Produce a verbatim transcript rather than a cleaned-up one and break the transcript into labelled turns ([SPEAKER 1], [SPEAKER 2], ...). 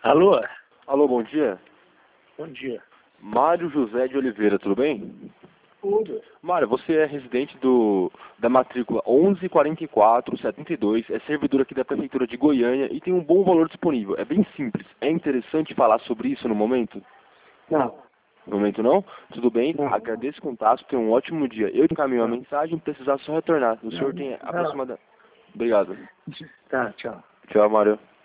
[SPEAKER 1] Alô?
[SPEAKER 2] Alô, bom dia.
[SPEAKER 1] Bom dia.
[SPEAKER 2] Mário José de Oliveira, tudo bem?
[SPEAKER 1] Tudo.
[SPEAKER 2] Mário, você é residente do, da matrícula onze quarenta e quatro setenta e dois, é servidor aqui da Prefeitura de Goiânia e tem um bom valor disponível. É bem simples. É interessante falar sobre isso no momento?
[SPEAKER 1] Não.
[SPEAKER 2] No momento não? Tudo bem?
[SPEAKER 1] Não.
[SPEAKER 2] Agradeço o contato, tenha um ótimo dia. Eu encaminho a
[SPEAKER 1] Não.
[SPEAKER 2] mensagem, precisar só retornar. O senhor
[SPEAKER 1] Não.
[SPEAKER 2] tem
[SPEAKER 1] Não.
[SPEAKER 2] aproximadamente... Obrigado.
[SPEAKER 1] Tá, tchau.
[SPEAKER 2] Tchau, Mário.